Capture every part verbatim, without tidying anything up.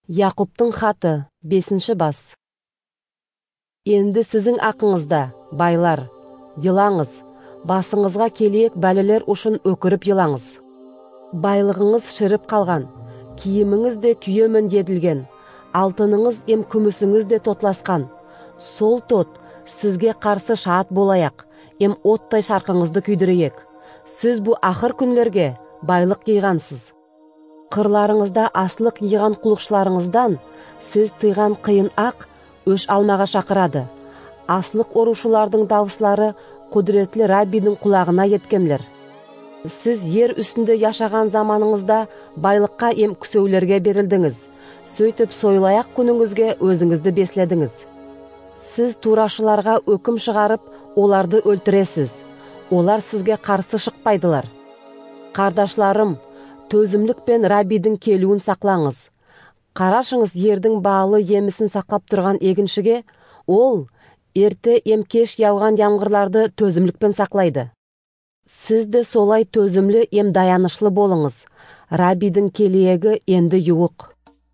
Яқұптың хаты, бесінші бас. Енді сіздің ақыңызда, байлар, елаңыз, басыңызға келейік бәлелер ұшын өкіріп елаңыз. Байлығыңыз шіріп қалған, киіміңіз де күйемін еділген, алтыныңыз ем күмісіңіз де тотласқан. Сол тот, сізге қарсы шаат болаяқ, ем оттай шарқыңызды күйдірейек. Сіз бұл ақыр күнлерге байлық киғансыз. Қырларыңызда аслық еған құлықшыларыңыздан сіз тыйған қиын ақ өш алмаға шақырады. Аслық орушылардың дауыслары құдіретлі Раббидің құлағына еткенлер. Сіз ер үстінде яшаған заманыңызда байлыққа ем күсеулерге берілдіңіз. Сөйтіп сойлаяқ күніңізге өзіңізді беследіңіз. Сіз турашыларға өкім шығарып, оларды өлтіресіз. Олар сізге қарсы шықпайдылар. Қардашларым, төзімлік пен Раббидің келуін сақлаңыз. Қарашыңыз ердің балы емісін сақлап тұрған егіншіге, ол ерте емкеш яуған ямғырларды төзімлікпен сақлайды. Сіз де солай төзімлі ем даянышлы болыңыз. Раббидің келиегі енді юық.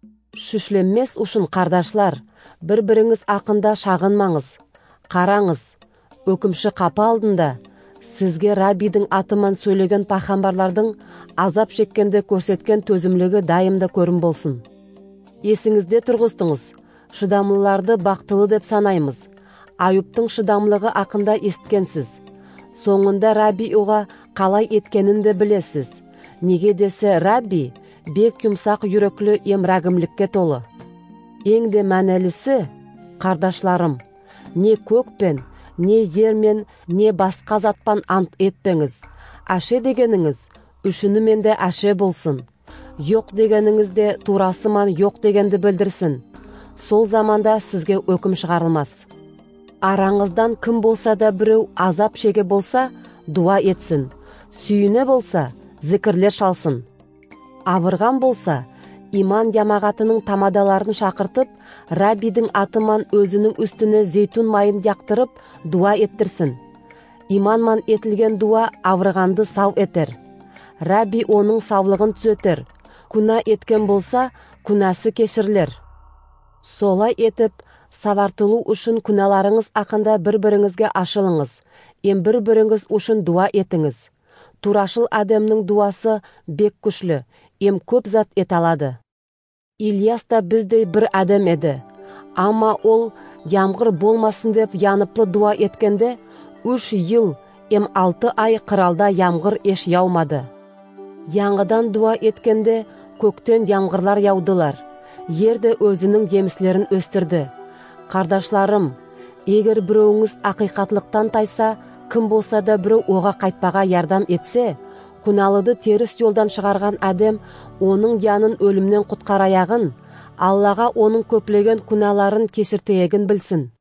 Шүшленмес ұшын қардашлар, бір-біріңіз ақында шағынмаңыз. Қараңыз, өкімші қапы алдында, сізге Раббидің атыман сөйлеген пахамбарлардың азап шеккенде көрсеткен төзімлігі дайымда көрін болсын. Есіңізде тұрғыстыңыз, шыдамлыларды бақтылы деп санаймыз. Айыптың шыдамлығы ақында есіткенсіз. Соңында Рабби оға қалай еткенін де білесіз. Неге десе Рабби бек юмсақ юреклі ем рәгімлікке толы. Ең де мәнелісі, қардашларым, не көкпен, не ермен, не басқа затпан ант етпеңіз. Әше дегеніңіз, үшінімен де әше болсын. Йоқ дегеніңіз де турасыман йоқ дегенді білдірсін. Сол заманда сізге өкім шығарылмас. Араңыздан кім болса да біреу азап шеге болса, дуа етсін. Сүйіне болса, зікірлер шалсын. Авырған болса, иман ямағатының тамадаларын шақыртып, Раббидің атыман өзінің үстіне зейтун майын яқтырып, дуа еттірсін. Иманман етілген дуа авырғанды сау етер. Рабби оның саулығын түзетер. Күнә еткен болса, күнәсі кешірлер. Солай етіп, савартылу үшін күнәларыңыз ақында бір-біріңізге ашылыңыз. Ем бір-біріңіз үшін дуа етіңіз. Турашыл адамның дуасы бек күшлі, ем көп зат ет алады. Ильяс та біздей бір адам еді. Ама ол ямғыр болмасын деп яныплы дуа еткенде, үш ел, ем алты ай қыралда ямғыр еш яумады. Яңғыдан дуа еткенде, көктен ямғырлар яудылар. Ерді өзінің еміслерін өстірді. Қардашларым, егер біреуіңіз ақиқатлықтан тайса, кім болса да біреу оға қайтпаға ярдам етсе, күнәлыды теріс жолдан шығарған әдем оның янын өлімнен құтқараяғын, Аллаға оның көплеген күнәларын кешіртейегін білсін.